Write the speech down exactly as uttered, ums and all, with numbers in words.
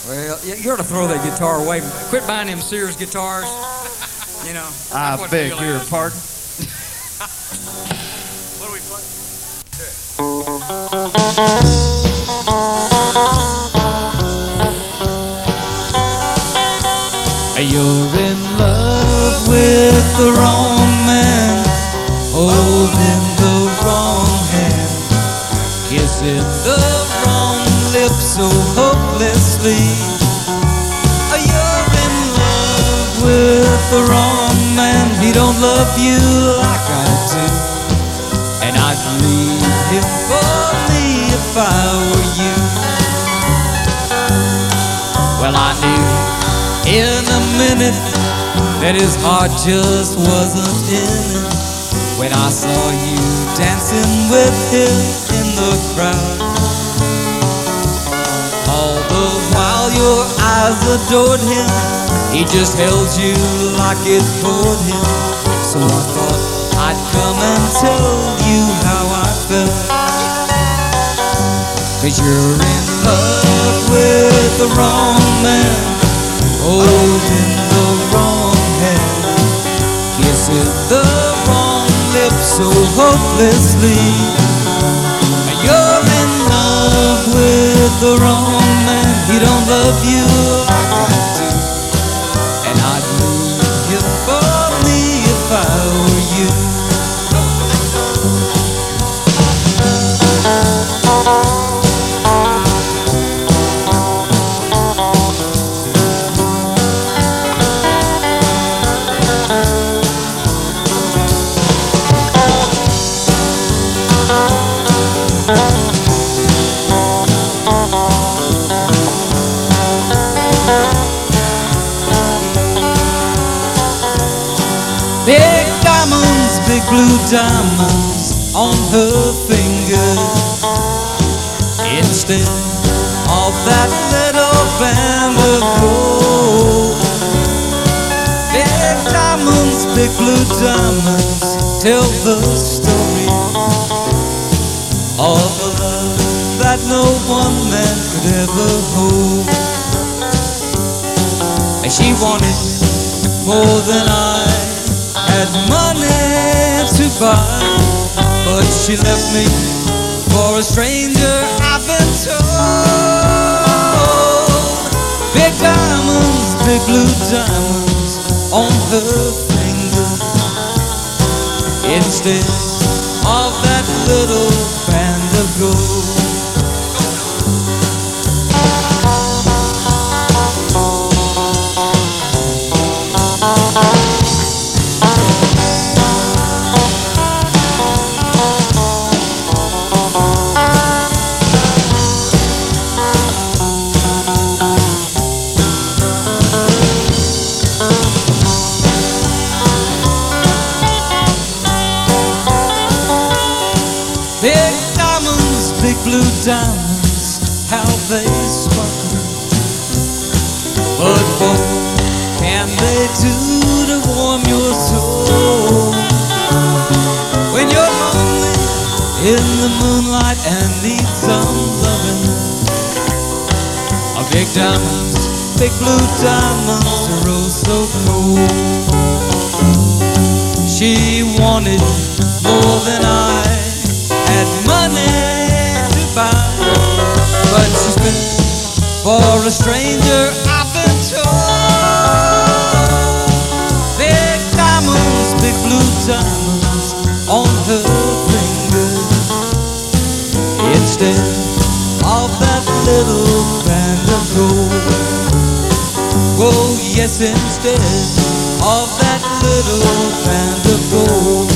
Well, you you ought to throw that guitar away. Quit buying them Sears guitars. You know. I that's what beg feel your like. pardon. What do we play? You're in love with the wrong man, holding the wrong hand, kissing the wrong lips so hopelessly. You're in love with the wrong man, he don't love you like I do, and I'd leave him for me if I were you. Well, I knew in a minute that his heart just wasn't in it when I saw you dancing with him in the crowd. All the while your eyes adored him, he just held you like it bored him. So I thought I'd come and tell you how I felt. Cause you're in love with the wrong man, holding the wrong hand, kissing the wrong lips so hopelessly. You're in love with the wrong man, he don't love you like I do, and I'd leave him for me if I were you. Big diamonds, big blue diamonds on her fingers, instead of that little band of gold. Big diamonds, big blue diamonds tell the story of a love that no one man could ever hold. And she wanted more than I had money to buy, but she left me for a stranger, I've been told. Big diamonds, big blue diamonds on her fingers, instead of that little band of gold. Big diamonds, big blue diamonds, how they sparkle. But what can they do to warm your soul when you're lonely in the moonlight and need some loving? A big diamonds, big blue diamonds, a rose so cold. She wanted more than I had money to buy, but she spent for a stranger, I've been told. Big diamonds, big blue diamonds on her fingers, instead of that little band of gold. Oh yes, instead of that little band of gold.